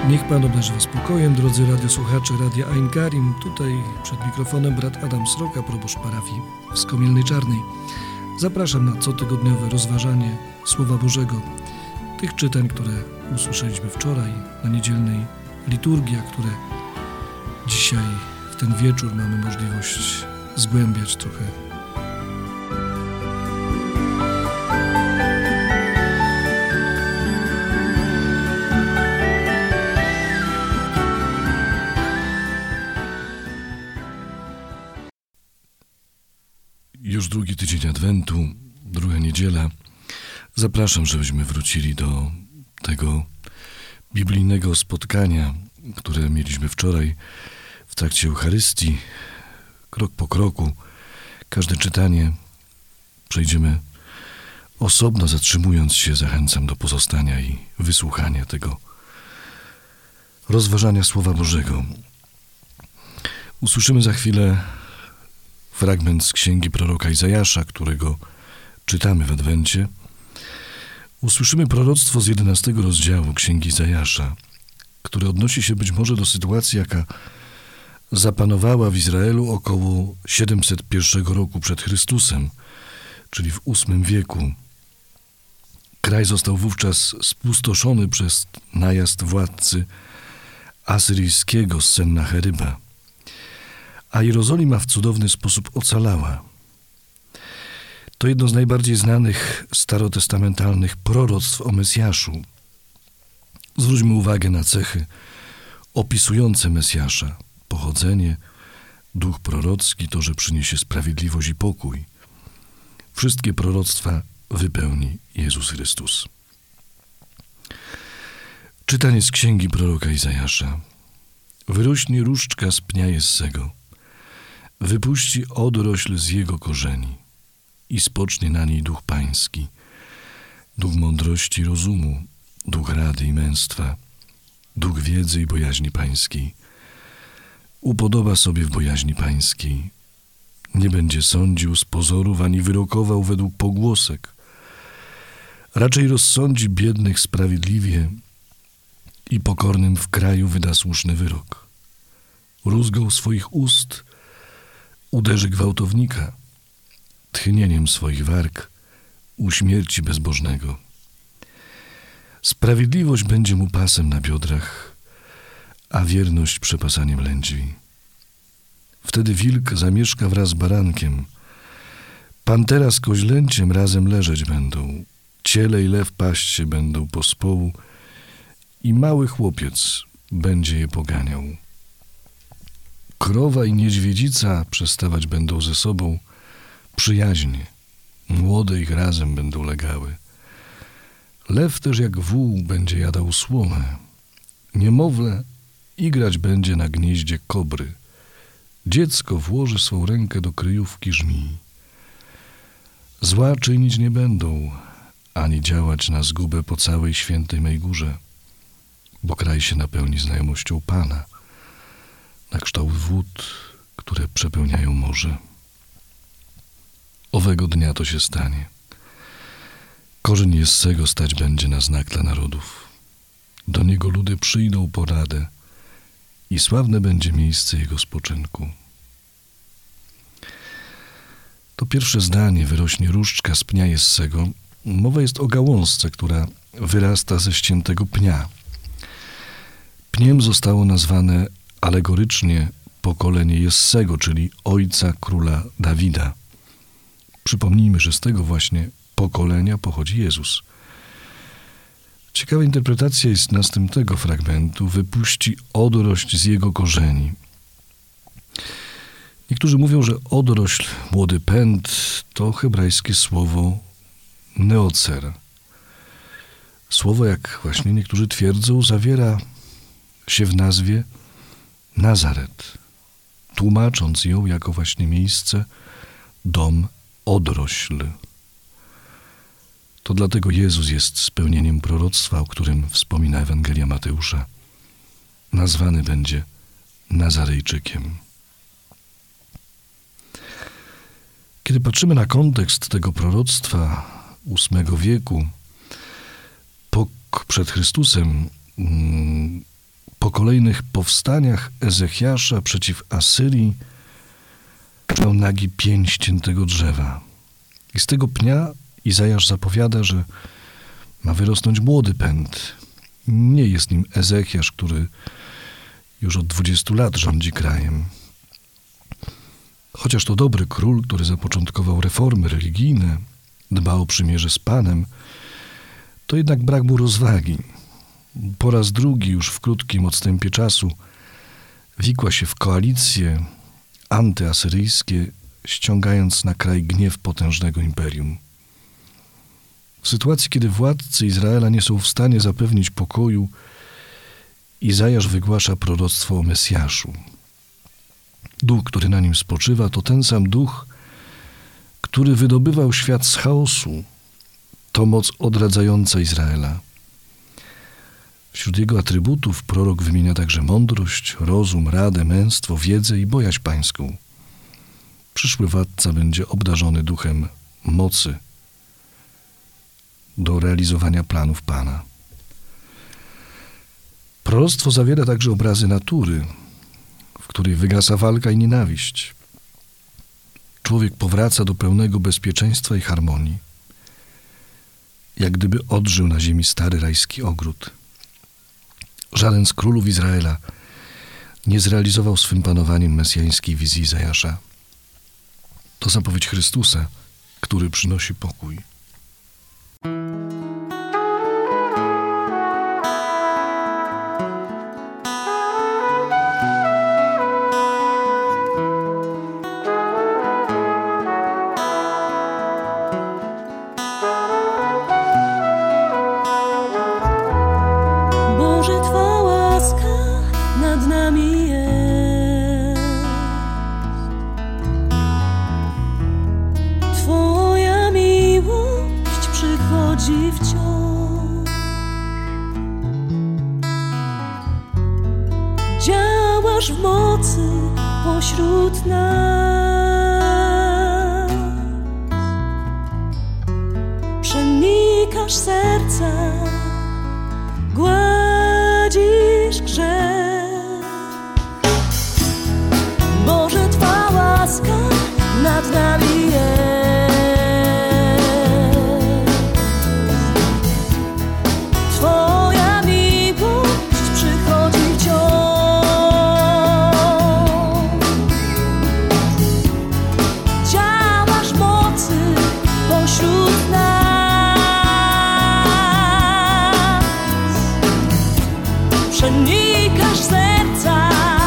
Niech Pan obdarzy Was spokojem, drodzy radiosłuchacze Radia Ein Karim. Tutaj przed mikrofonem brat Adam Sroka, proboszcz parafii w Skomielnej Czarnej. Zapraszam na cotygodniowe rozważanie Słowa Bożego, tych czytań, które usłyszeliśmy wczoraj na niedzielnej liturgii, a które dzisiaj w ten wieczór mamy możliwość zgłębiać trochę. Już drugi tydzień Adwentu, druga niedziela. Zapraszam, żebyśmy wrócili do tego biblijnego spotkania, które mieliśmy wczoraj w trakcie Eucharystii. Krok po kroku, każde czytanie przejdziemy osobno, zatrzymując się. Zachęcam do pozostania i wysłuchania tego rozważania Słowa Bożego. Usłyszymy za chwilę fragment z księgi proroka Izajasza, którego czytamy w Adwencie. Usłyszymy proroctwo z 11 rozdziału księgi Izajasza, które odnosi się być może do sytuacji, jaka zapanowała w Izraelu około 701 roku przed Chrystusem, czyli w VIII wieku. Kraj został wówczas spustoszony przez najazd władcy asyryjskiego Sennacheryba, a Jerozolima w cudowny sposób ocalała. To jedno z najbardziej znanych starotestamentalnych proroctw o Mesjaszu. Zwróćmy uwagę na cechy opisujące Mesjasza: pochodzenie, duch prorocki, to, że przyniesie sprawiedliwość i pokój. Wszystkie proroctwa wypełni Jezus Chrystus. Czytanie z księgi proroka Izajasza. Wyrośnie różdżka z pnia Jessego, wypuści odrośl z jego korzeni i spocznie na niej duch pański, duch mądrości i rozumu, duch rady i męstwa, duch wiedzy i bojaźni pańskiej. Upodoba sobie w bojaźni pańskiej. Nie będzie sądził z pozorów, ani wyrokował według pogłosek. Raczej rozsądzi biednych sprawiedliwie i pokornym w kraju wyda słuszny wyrok. Rózgą swoich ust uderzy gwałtownika, tchnieniem swoich warg uśmierci bezbożnego. Sprawiedliwość będzie mu pasem na biodrach, a wierność przepasaniem lędźwi. Wtedy wilk zamieszka wraz z barankiem, pantera z koźlęciem razem leżeć będą, ciele i lew paść się będą pospołu i mały chłopiec będzie je poganiał. Krowa i niedźwiedzica przestawać będą ze sobą przyjaźnie, młode ich razem będą legały. Lew też jak wół będzie jadał słomę, niemowlę igrać będzie na gnieździe kobry, dziecko włoży swą rękę do kryjówki żmii. Zła czynić nie będą, ani działać na zgubę po całej świętej mej górze, bo kraj się napełni znajomością Pana, na kształt wód, które przepełniają morze. Owego dnia to się stanie. Korzeń Jessego stać będzie na znak dla narodów. Do niego ludy przyjdą po radę i sławne będzie miejsce jego spoczynku. To pierwsze zdanie: wyrośnie różdżka z pnia Jessego. Mowa jest o gałązce, która wyrasta ze ściętego pnia. Pniem zostało nazwane alegorycznie pokolenie Jessego, czyli ojca króla Dawida. Przypomnijmy, że z tego właśnie pokolenia pochodzi Jezus. Ciekawa interpretacja jest następnego fragmentu: wypuści odrość z jego korzeni. Niektórzy mówią, że odrośl, młody pęd, to hebrajskie słowo neocer. Słowo, jak właśnie niektórzy twierdzą, zawiera się w nazwie Nazaret, tłumacząc ją jako właśnie miejsce, dom, odrośl. To dlatego Jezus jest spełnieniem proroctwa, o którym wspomina Ewangelia Mateusza. Nazwany będzie Nazarejczykiem. Kiedy patrzymy na kontekst tego proroctwa VIII wieku, przed Chrystusem, po kolejnych powstaniach Ezechiasza przeciw Asyrii miał nagi pień ściętego drzewa. I z tego pnia Izajasz zapowiada, że ma wyrosnąć młody pęd. Nie jest nim Ezechiasz, który już od 20 lat rządzi krajem. Chociaż to dobry król, który zapoczątkował reformy religijne, dba o przymierze z Panem, to jednak brak mu rozwagi. Po raz drugi już w krótkim odstępie czasu wikła się w koalicje antyasyryjskie, ściągając na kraj gniew potężnego imperium. W sytuacji, kiedy władcy Izraela nie są w stanie zapewnić pokoju, Izajasz wygłasza proroctwo o Mesjaszu. Duch, który na nim spoczywa, to ten sam duch, który wydobywał świat z chaosu. To moc odradzająca Izraela. Wśród jego atrybutów prorok wymienia także mądrość, rozum, radę, męstwo, wiedzę i bojaźń pańską. Przyszły władca będzie obdarzony duchem mocy do realizowania planów Pana. Proroctwo zawiera także obrazy natury, w której wygasa walka i nienawiść. Człowiek powraca do pełnego bezpieczeństwa i harmonii, jak gdyby odżył na ziemi stary rajski ogród. Żaden z królów Izraela nie zrealizował swym panowaniem mesjańskiej wizji Izajasza. To zapowiedź Chrystusa, który przynosi pokój. Działasz w mocy pośród nas, przenikasz serca, gładzisz grzech. Boże, Twa łaska nad nami jest. Twoja miłość przychodzi wciąż. Działasz mocy pośród nas, przenikasz serca,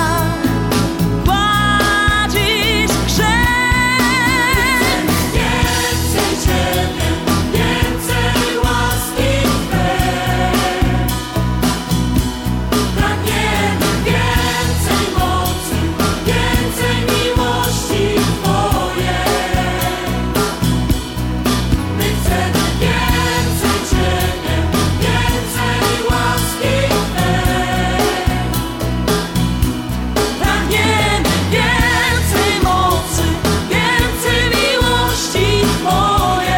gładzisz grzech. Więcej Ciebie, więcej łaski Twej. Pragniemy więcej mocy, więcej miłości Twojej. My chcemy więcej Ciebie, więcej łaski Twej. Pragniemy więcej mocy, więcej miłości Twojej.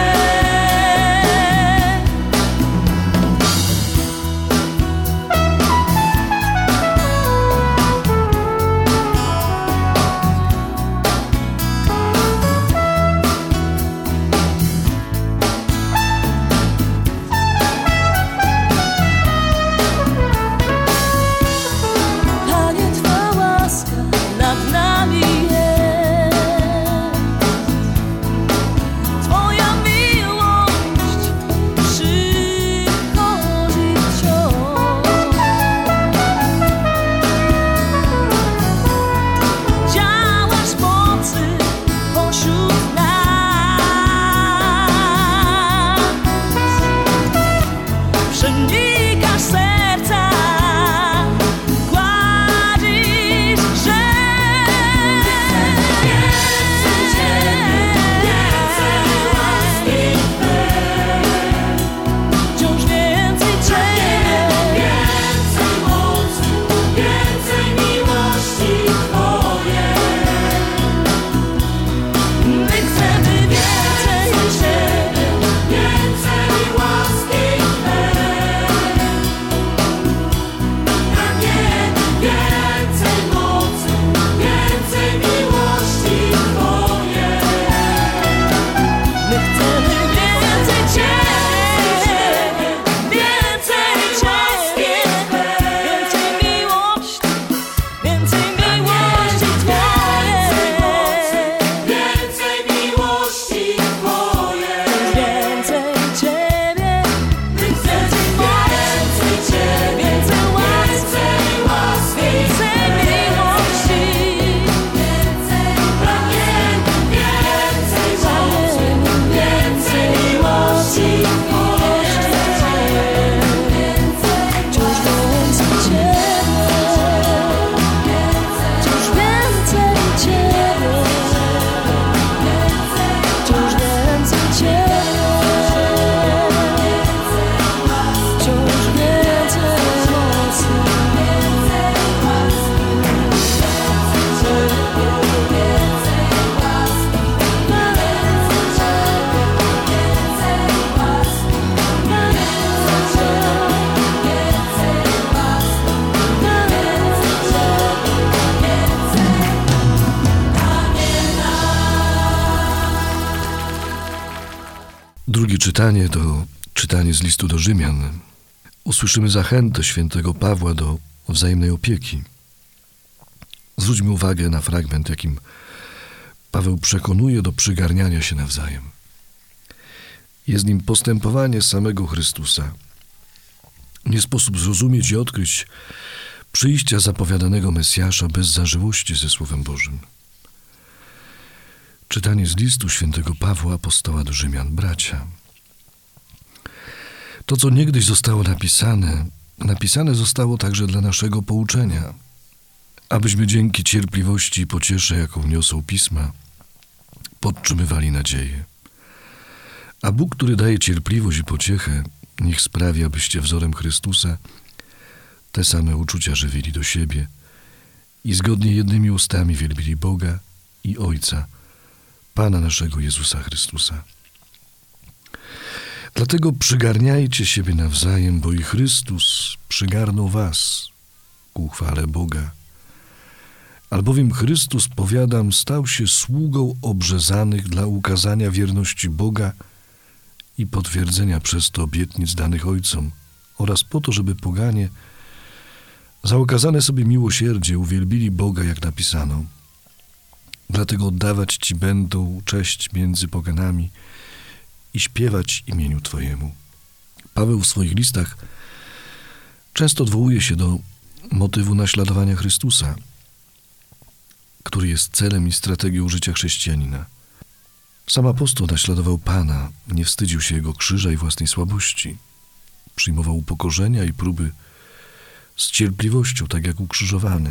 Panie, Twa łaska nad nami jest. Twoja miłość przychodzi wciąż. Działasz mocy pośród nas, przenikasz serca, gładzisz grzech. Więcej Ciebie, więcej łaski Twej. Wciąż więcej Ciebie, więcej mocy, więcej miłości Twojej. My chcemy więcej Ciebie, więcej łaski Twej. Pragniemy Drugie czytanie to czytanie z listu do Rzymian. Usłyszymy zachętę świętego Pawła do wzajemnej opieki. Zwróćmy uwagę na fragment, jakim Paweł przekonuje do przygarniania się nawzajem. Jest nim postępowanie samego Chrystusa. Nie sposób zrozumieć i odkryć przyjścia zapowiadanego Mesjasza bez zażyłości ze Słowem Bożym. Czytanie z listu świętego Pawła, apostoła do Rzymian. Bracia, to, co niegdyś zostało napisane zostało także dla naszego pouczenia, abyśmy dzięki cierpliwości i pociesze, jaką niosą Pisma, podtrzymywali nadzieję. A Bóg, który daje cierpliwość i pociechę, niech sprawi, abyście wzorem Chrystusa te same uczucia żywili do siebie i zgodnie jednymi ustami wielbili Boga i Ojca, Pana naszego Jezusa Chrystusa. Dlatego przygarniajcie siebie nawzajem, bo i Chrystus przygarnął was ku chwale Boga. Albowiem Chrystus, powiadam, stał się sługą obrzezanych dla ukazania wierności Boga i potwierdzenia przez to obietnic danych ojcom oraz po to, żeby poganie za okazane sobie miłosierdzie uwielbili Boga, jak napisano. Dlatego oddawać Ci będą cześć między poganami i śpiewać imieniu Twojemu. Paweł w swoich listach często odwołuje się do motywu naśladowania Chrystusa, który jest celem i strategią życia chrześcijanina. Sam apostoł naśladował Pana, nie wstydził się Jego krzyża i własnej słabości. Przyjmował upokorzenia i próby z cierpliwością, tak jak ukrzyżowany.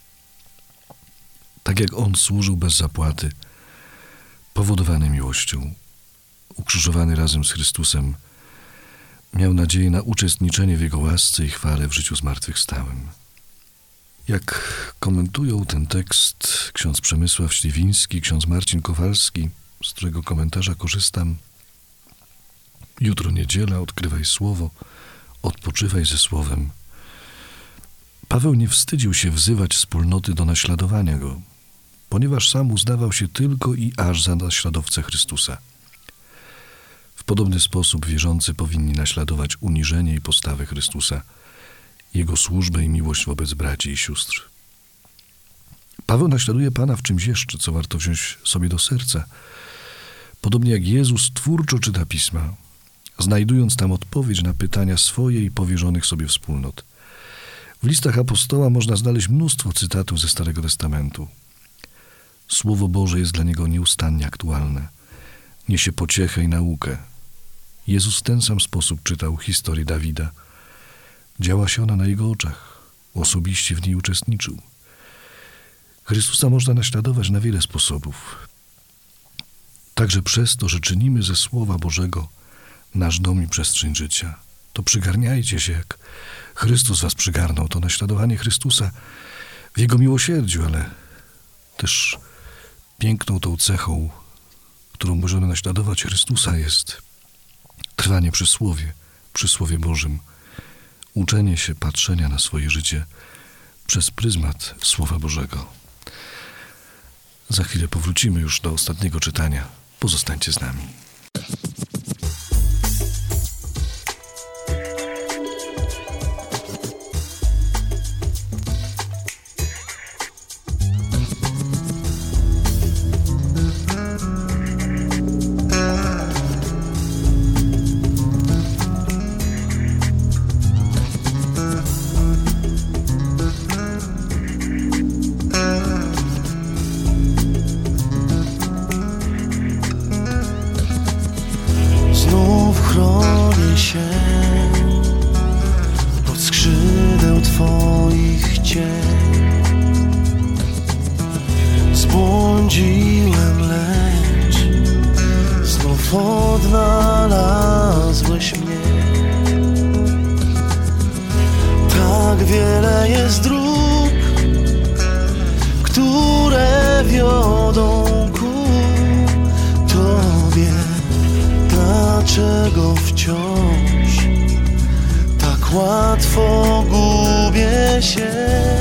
Tak jak On służył bez zapłaty, powodowany miłością. Ukrzyżowany razem z Chrystusem, miał nadzieję na uczestniczenie w Jego łasce i chwale w życiu zmartwychwstałym. Jak komentują ten tekst ksiądz Przemysław Śliwiński, ksiądz Marcin Kowalski, z którego komentarza korzystam: jutro niedziela, odkrywaj Słowo, odpoczywaj ze Słowem. Paweł nie wstydził się wzywać wspólnoty do naśladowania Go, ponieważ sam uznawał się tylko i aż za naśladowcę Chrystusa. W podobny sposób wierzący powinni naśladować uniżenie i postawę Chrystusa, Jego służbę i miłość wobec braci i sióstr. Paweł naśladuje Pana w czymś jeszcze, co warto wziąć sobie do serca. Podobnie jak Jezus twórczo czyta Pisma, znajdując tam odpowiedź na pytania swoje i powierzonych sobie wspólnot. W listach apostoła można znaleźć mnóstwo cytatów ze Starego Testamentu. Słowo Boże jest dla niego nieustannie aktualne. Niesie pociechę i naukę. Jezus w ten sam sposób czytał historię Dawida. Działa się ona na jego oczach. Osobiście w niej uczestniczył. Chrystusa można naśladować na wiele sposobów. Także przez to, że czynimy ze Słowa Bożego nasz dom i przestrzeń życia. To przygarniajcie się, jak Chrystus was przygarnął. To naśladowanie Chrystusa w Jego miłosierdziu, ale też piękną tą cechą, którą możemy naśladować Chrystusa, jest trwanie przy Słowie Bożym, uczenie się patrzenia na swoje życie przez pryzmat Słowa Bożego. Za chwilę powrócimy już do ostatniego czytania. Pozostańcie z nami. Pod skrzydeł Twoich cień zbłądziłem, lecz znów odnalazłeś mnie. Tak wiele jest dróg, które wiodą ku Tobie. Dlaczego wciąż tak łatwo gubię się?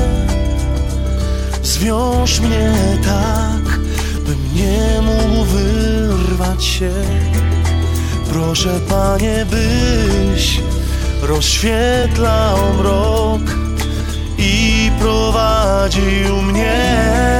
Zwiąż mnie tak, bym nie mógł wyrwać się, Proszę, Panie, byś rozświetlał mrok i prowadził mnie.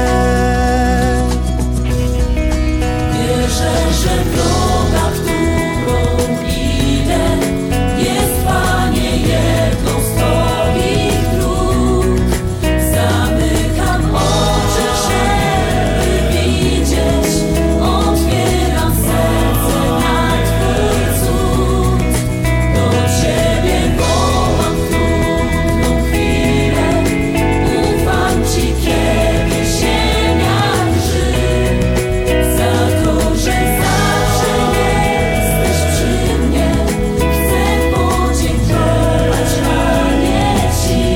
Wierzę, że droga, którą idę, jest, Panie, jedną z Twoich dróg. Zamykam oczy, żeby widzieć, otwieram serce na Twój cud. Do Ciebie wołam w trudną chwilę, ufam Ci, kiedy ziemia drży. Za to, że zawsze jesteś przy mnie, chcę podziękować Panie Ci.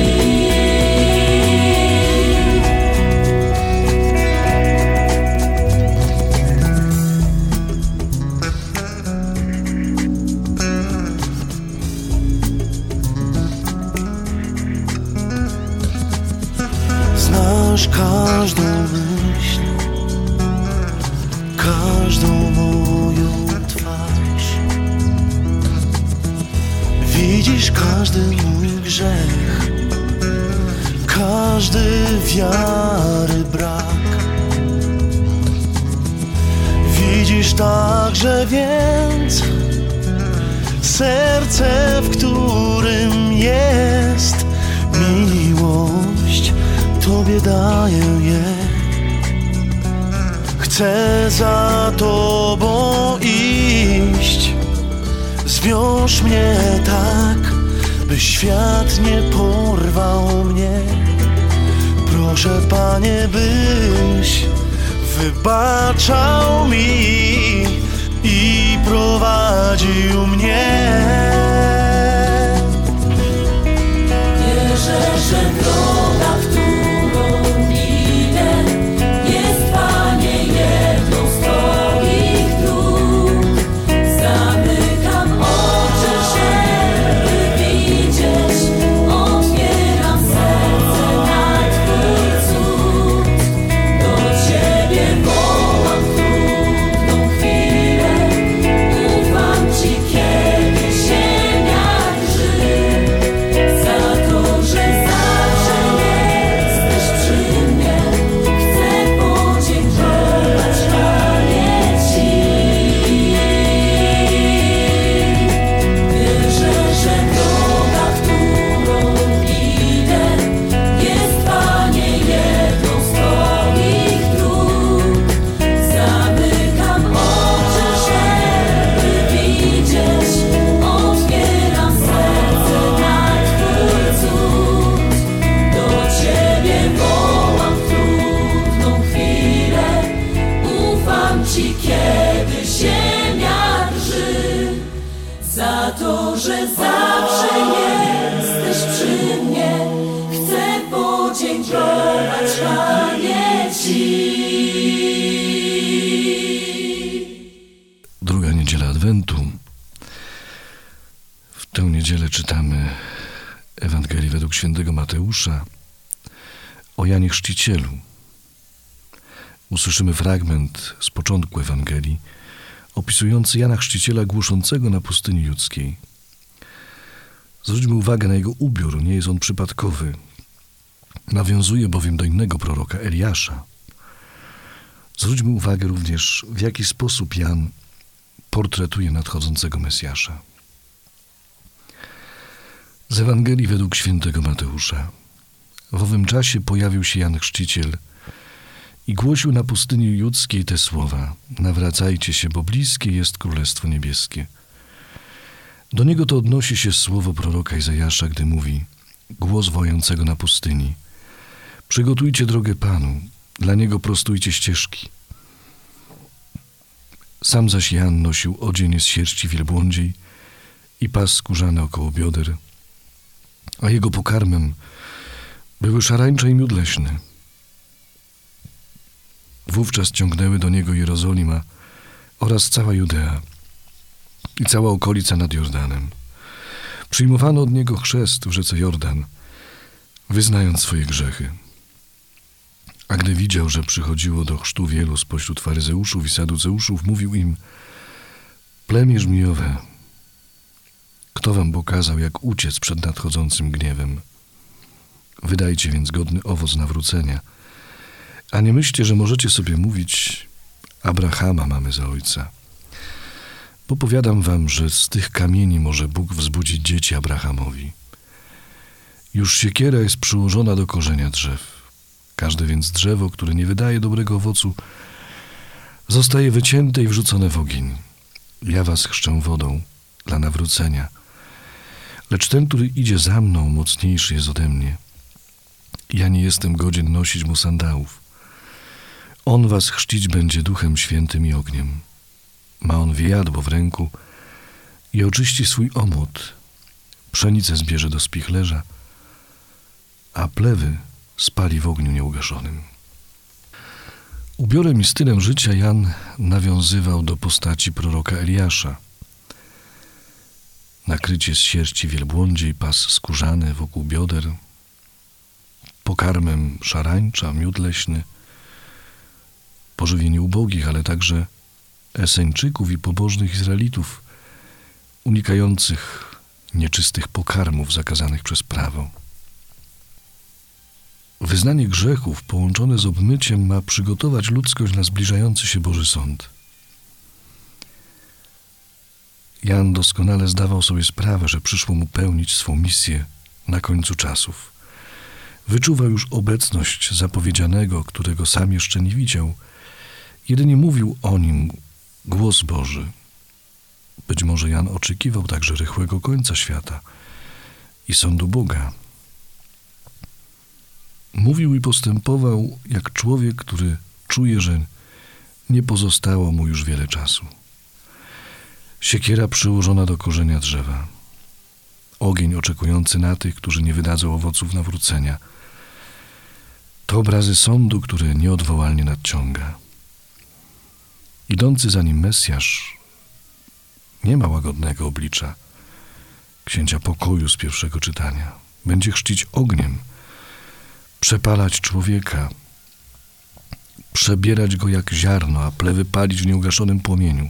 Znasz każdą myśl, każdą moją twarz. Widzisz każdy mój grzech, każdy wiary brak. Widzisz także więc serce, w którym jest miłość. Tobie daję je. Chcę za Tobą iść. Zwiąż mnie tak, by świat nie porwał mnie. Proszę, Panie, byś wybaczał mi i prowadził mnie. Wierzę, że droga, którą idę, jest, Panie, jedną z Twoich dróg. Zamykam oczy, żeby widzieć, otwieram serce na Twój cud. Do Ciebie wołam w trudną chwilę, ufam Ci, kiedy ziemia drży. Za to, że zawsze jesteś przy mnie, chcę podziękować Panie Ci. Wierzę, że droga, którą idę, jest, Panie, jedną z Twoich dróg. Zamykam oczy, żeby widzieć, otwieram serce na Twój cud. Do Ciebie wołam w trudną chwilę, ufam Ci, kiedy ziemia drży. Za to, że zawsze jesteś przy mnie, chcę podziękować Panie Ci. Druga niedziela Adwentu. W tę niedzielę czytamy Ewangelię według świętego Mateusza o Janie Chrzcicielu. Usłyszymy fragment z początku Ewangelii opisujący Jana Chrzciciela głoszącego na pustyni judzkiej. Zwróćmy uwagę na jego ubiór, nie jest on przypadkowy. Nawiązuje bowiem do innego proroka, Eliasza. Zwróćmy uwagę również, w jaki sposób Jan portretuje nadchodzącego Mesjasza. Z Ewangelii według świętego Mateusza. W owym czasie pojawił się Jan Chrzciciel i głosił na pustyni judzkiej te słowa: nawracajcie się, bo bliskie jest Królestwo Niebieskie. Do niego to odnosi się słowo proroka Izajasza, gdy mówi: głos wojącego na pustyni, przygotujcie drogę Panu, dla Niego prostujcie ścieżki. Sam zaś Jan nosił odzień z sierści wielbłądziej i pas skórzany około bioder, a jego pokarmem były szarańcza i miód leśny. Wówczas ciągnęły do niego Jerozolima oraz cała Judea i cała okolica nad Jordanem. Przyjmowano od niego chrzest w rzece Jordan, wyznając swoje grzechy. A gdy widział, że przychodziło do chrztu wielu spośród faryzeuszów i saduceuszów, mówił im: Plemię żmijowe, kto wam pokazał, jak uciec przed nadchodzącym gniewem? Wydajcie więc godny owoc nawrócenia, a nie myślcie, że możecie sobie mówić: Abrahama mamy za ojca. Bo powiadam wam, że z tych kamieni może Bóg wzbudzić dzieci Abrahamowi. Już siekiera jest przyłożona do korzenia drzew. Każde więc drzewo, które nie wydaje dobrego owocu, zostaje wycięte i wrzucone w ogień. Ja was chrzczę wodą dla nawrócenia, lecz ten, który idzie za mną, mocniejszy jest ode mnie. Ja nie jestem godzien nosić mu sandałów. On was chrzcić będzie Duchem Świętym i ogniem. Ma on wiadło w ręku i oczyści swój omłot. Pszenicę zbierze do spichlerza, a plewy spali w ogniu nieugaszonym. Ubiorem i stylem życia Jan nawiązywał do postaci proroka Eliasza. Nakrycie z sierści wielbłądziej, pas skórzany wokół bioder, pokarmem szarańcza, miód leśny, pożywienie ubogich, ale także Eseńczyków i pobożnych Izraelitów, unikających nieczystych pokarmów zakazanych przez prawo. Wyznanie grzechów połączone z obmyciem ma przygotować ludzkość na zbliżający się Boży Sąd. Jan doskonale zdawał sobie sprawę, że przyszło mu pełnić swą misję na końcu czasów. Wyczuwał już obecność zapowiedzianego, którego sam jeszcze nie widział. Jedynie mówił o nim głos Boży. Być może Jan oczekiwał także rychłego końca świata i sądu Boga. Mówił i postępował jak człowiek, który czuje, że nie pozostało mu już wiele czasu. Siekiera przyłożona do korzenia drzewa. Ogień oczekujący na tych, którzy nie wydadzą owoców nawrócenia. To obrazy sądu, który nieodwołalnie nadciąga. Idący za nim Mesjasz nie ma łagodnego oblicza księcia pokoju z pierwszego czytania. Będzie chrzcić ogniem, przepalać człowieka, przebierać go jak ziarno, a plewy palić w nieugaszonym płomieniu.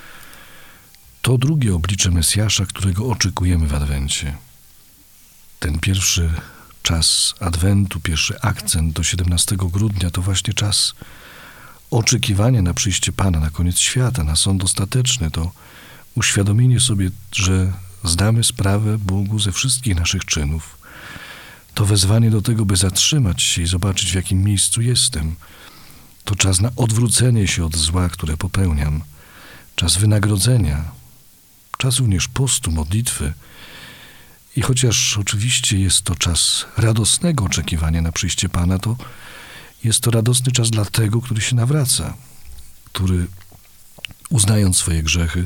To drugie oblicze Mesjasza, którego oczekujemy w Adwencie. Ten pierwszy czas Adwentu, pierwszy akcent do 17 grudnia to właśnie czas oczekiwania na przyjście Pana, na koniec świata, na sąd ostateczny. To uświadomienie sobie, że zdamy sprawę Bogu ze wszystkich naszych czynów. To wezwanie do tego, by zatrzymać się i zobaczyć, w jakim miejscu jestem. To czas na odwrócenie się od zła, które popełniam. Czas wynagrodzenia. Czas również postu, modlitwy. I chociaż oczywiście jest to czas radosnego oczekiwania na przyjście Pana, to jest to radosny czas dla tego, który się nawraca, który uznając swoje grzechy,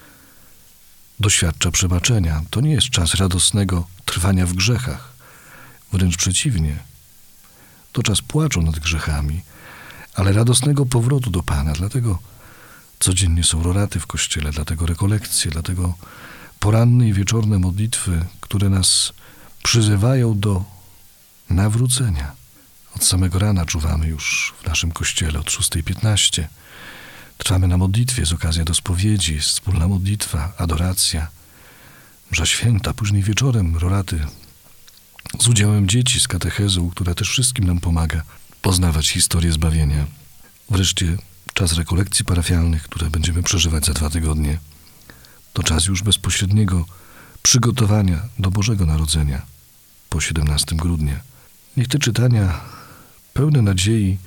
doświadcza przebaczenia. To nie jest czas radosnego trwania w grzechach. Wręcz przeciwnie. To czas płaczu nad grzechami, ale radosnego powrotu do Pana. Dlatego codziennie są roraty w kościele, dlatego rekolekcje, dlatego poranne i wieczorne modlitwy, które nas przyzywają do nawrócenia. Od samego rana czuwamy już w naszym kościele od 6:15. Trwamy na modlitwie z okazji do spowiedzi, jest wspólna modlitwa, adoracja, msza święta, później wieczorem roraty z udziałem dzieci z katechezą, która też wszystkim nam pomaga poznawać historię zbawienia. Wreszcie czas rekolekcji parafialnych, które będziemy przeżywać za 2 tygodnie. To czas już bezpośredniego przygotowania do Bożego Narodzenia po 17 grudnia. Niech te czytania pełne nadziei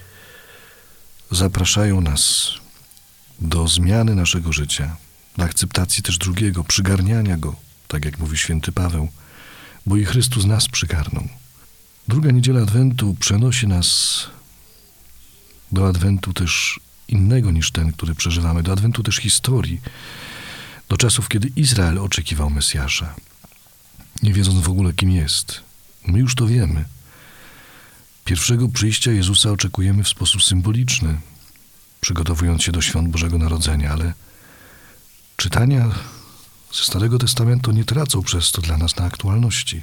zapraszają nas do zmiany naszego życia, do akceptacji też drugiego, przygarniania go, tak jak mówi święty Paweł, bo i Chrystus nas przygarnął. Druga niedziela Adwentu przenosi nas do Adwentu też innego niż ten, który przeżywamy, do Adwentu też historii, do czasów, kiedy Izrael oczekiwał Mesjasza, nie wiedząc w ogóle, kim jest. My już to wiemy. Pierwszego przyjścia Jezusa oczekujemy w sposób symboliczny, przygotowując się do świąt Bożego Narodzenia, ale czytania ze Starego Testamentu nie tracą przez to dla nas na aktualności.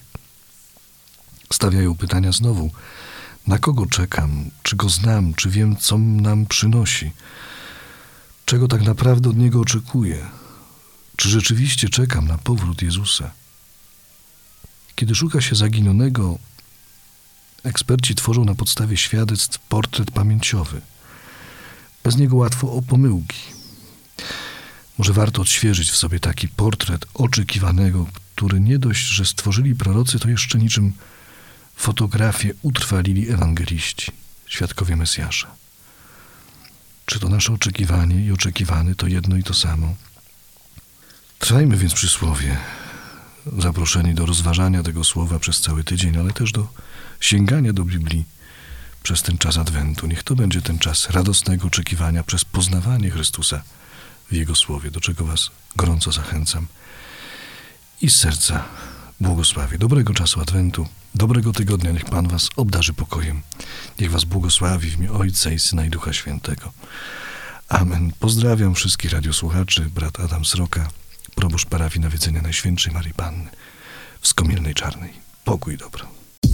Stawiają pytania znowu. Na kogo czekam? Czy go znam? Czy wiem, co nam przynosi? Czego tak naprawdę od niego oczekuję? Czy rzeczywiście czekam na powrót Jezusa? Kiedy szuka się zaginionego, eksperci tworzą na podstawie świadectw portret pamięciowy. Bez niego łatwo o pomyłki. Może warto odświeżyć w sobie taki portret oczekiwanego, który nie dość, że stworzyli prorocy, to jeszcze niczym fotografię utrwalili ewangeliści, świadkowie Mesjasza. Czy to nasze oczekiwanie i oczekiwany to jedno i to samo? Trwajmy więc przy słowie, zaproszeni do rozważania tego słowa przez cały tydzień, ale też do sięgania do Biblii przez ten czas Adwentu. Niech to będzie ten czas radosnego oczekiwania przez poznawanie Chrystusa w Jego Słowie, do czego Was gorąco zachęcam. I z serca błogosławię. Dobrego czasu Adwentu, dobrego tygodnia. Niech Pan Was obdarzy pokojem. Niech Was błogosławi w imię Ojca i Syna i Ducha Świętego. Amen. Pozdrawiam wszystkich radiosłuchaczy. Brat Adam Sroka, proboszcz parafii Nawiedzenia Najświętszej Marii Panny w Skomielnej Czarnej. Pokój i dobro.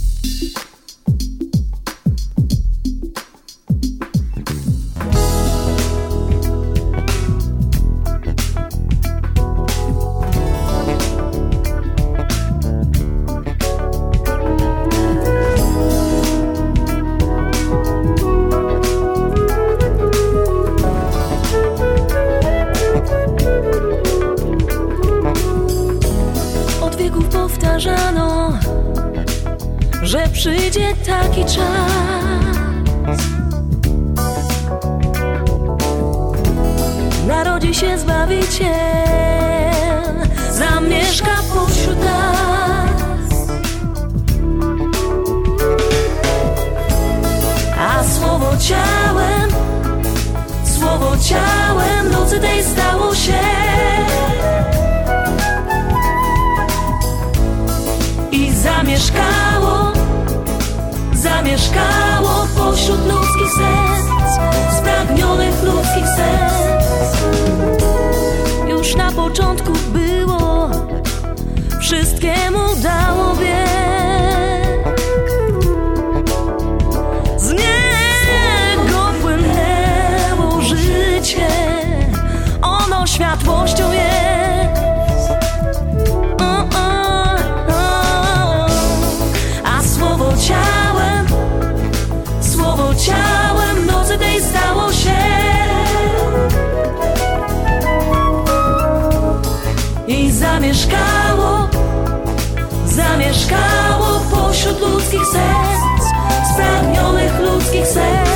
Powtarzano, że przyjdzie taki czas. Narodzi się Zbawiciel, zamieszka pośród nas. A Słowo ciałem nocy tej stało się. Zamieszkało pośród ludzkich serc, spragnionych ludzkich serc. Już na początku było, wszystkiemu dało bieg. Z niego płynęło życie, ono światłością jest. Ciałem nocy tej stało się i zamieszkało pośród ludzkich serc, spragnionych ludzkich serc.